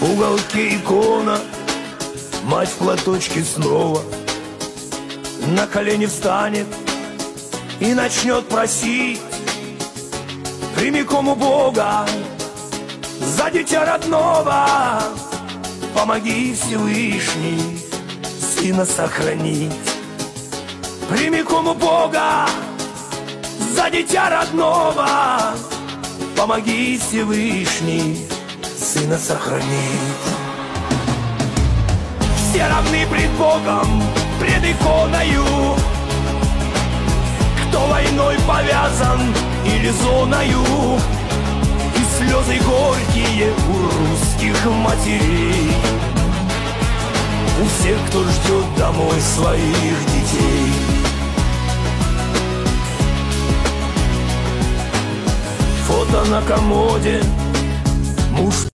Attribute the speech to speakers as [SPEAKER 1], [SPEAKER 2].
[SPEAKER 1] уголке икона, мать в платочке снова на колени встанет и начнет просить прямиком у Бога за дитя родного. Помоги, Всевышний, сына сохранить. Прямиком у Бога за дитя родного. Помоги, Всевышний, сына сохранить. Все равны пред Богом, пред иконою. Кто войной повязан или зоною, и слезы горькие у русских матерей, у всех, кто ждет домой своих детей. Фото на комоде, муж